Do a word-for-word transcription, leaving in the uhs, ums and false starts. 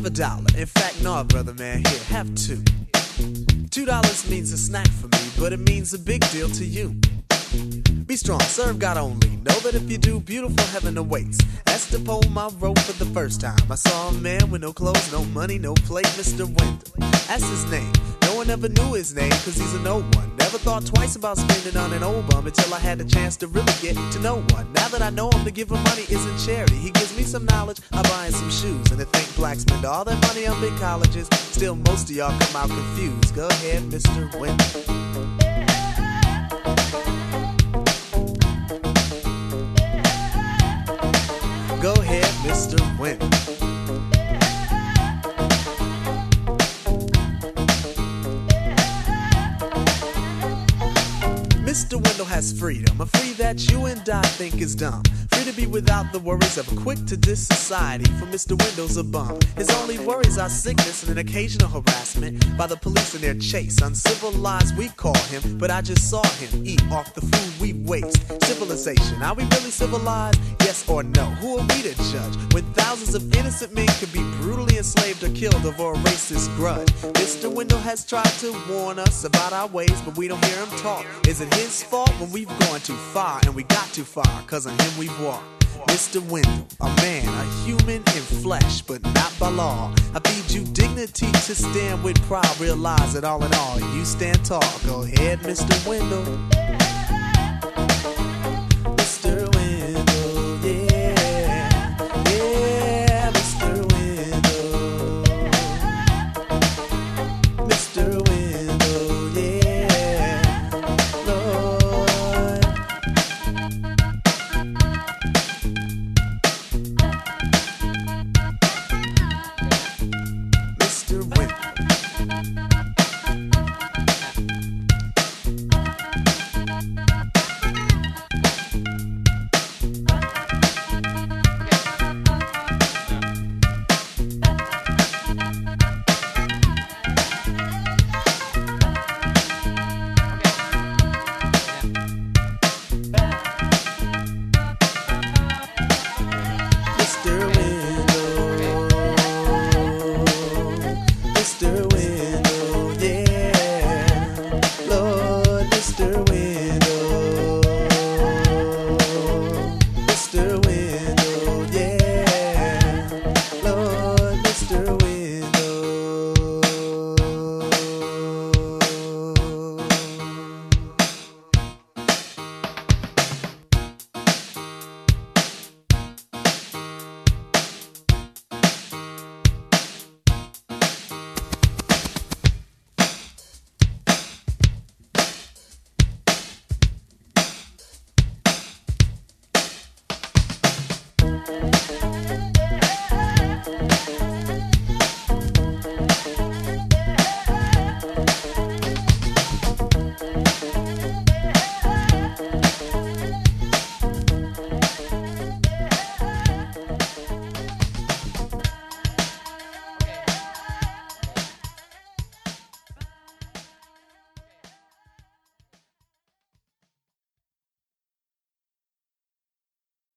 have a dollar. In fact, no, brother man, here, have two. Two dollars means a snack for me, but it means a big deal to you. Be strong, serve God only. Know that if you do, beautiful heaven awaits. That's the poem I wrote for the first time. I saw a man with no clothes, no money, no plate, Mister Wendell. That's his name. No one ever knew his name, cause he's a no one. Never thought twice about spending on an old bum until I had the chance to really get to know one. Now that I know him, to give him money isn't charity. He gives me some knowledge, I buy him some shoes. And to think blacks spend all their money on big colleges, still most of y'all come out confused. Go ahead, Mister Wendell. Go ahead, Mister Wendell. Mister Wendell has freedom, a free that you and I think is dumb. Free to be without the worries of a quick-to-diss society, for Mister Wendell's a bum. His only worries are sickness and an occasional harassment by the police in their chase. Uncivilized we call him, but I just saw him eat off the food we waste. Civilization, are we really civilized? Yes or no? Who are we to judge when thousands of innocent men could be brutally enslaved or killed over a racist grudge? Mister Wendell has tried to warn us about our ways, but we don't hear him talk. Is it his fault when we've gone too far, and we got too far, cause on him we've walked? Mister Wendell, a man, a human in flesh, but not by law. I feed you dignity to stand with pride. Realize that all in all, you stand tall. Go ahead, Mister Wendell.